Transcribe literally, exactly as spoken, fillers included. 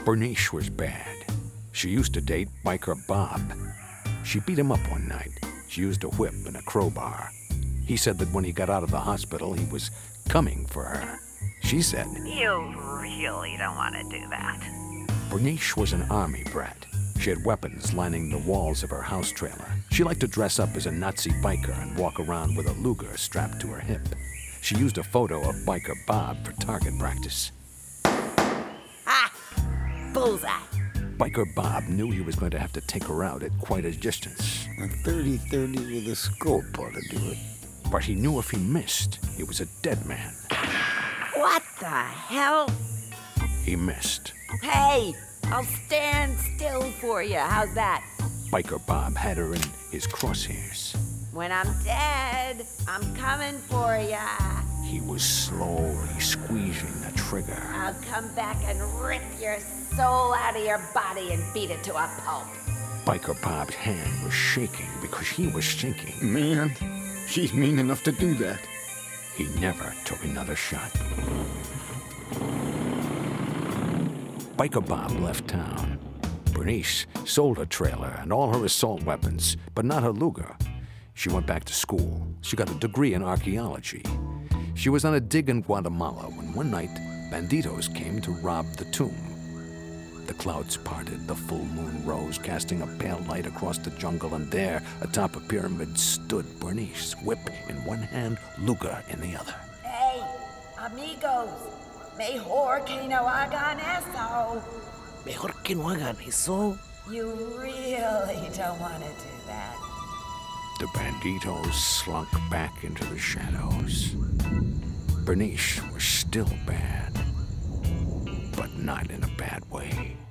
Bernice was bad. She used to date Biker Bob. She beat him up one night. She used a whip and a crowbar. He said that when he got out of the hospital, he was coming for her. She said, "You really don't want to do that." Bernice was an army brat. She had weapons lining the walls of her house trailer. She liked to dress up as a Nazi biker and walk around with a Luger strapped to her hip. She used a photo of Biker Bob for target practice. Ah! Bullseye. Biker Bob knew he was going to have to take her out at quite a distance. A thirty thirty with a scope ought to do it. But he knew if he missed, he was a dead man. What the hell? He missed. Hey, I'll stand still for you. How's that? Biker Bob had her in his crosshairs. When I'm dead, I'm coming for ya. He was slowly squeezing the trigger. I'll come back and rip your soul out of your body and beat it to a pulp. Biker Bob's hand was shaking because he was sinking. Man, she's mean enough to do that. He never took another shot. Biker Bob left town. Bernice sold her trailer and all her assault weapons, but not her Luger. She went back to school. She got a degree in archaeology. She was on a dig in Guatemala when one night, banditos came to rob the tomb. The clouds parted, the full moon rose, casting a pale light across the jungle, and there, atop a pyramid, stood Bernice, whip in one hand, Luger in the other. Hey, amigos, mejor que no hagan eso. Mejor que no hagan eso. You really don't want to do that. The banditos slunk back into the shadows. Bernice was still bad, but not in a bad way.